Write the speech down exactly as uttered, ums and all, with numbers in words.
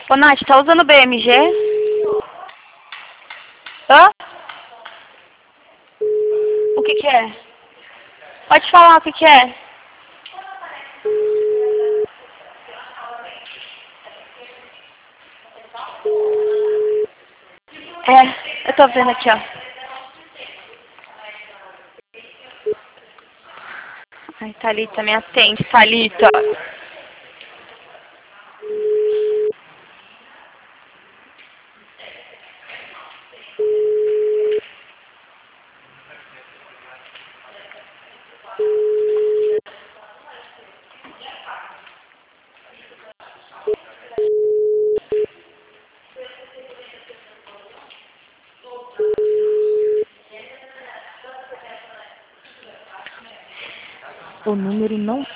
Ô, Nath, tá usando B M G? Hã? O que que é? Pode falar o que que é. É, eu tô vendo aqui, ó. Ai, Thalita, me atende, Thalita. O número não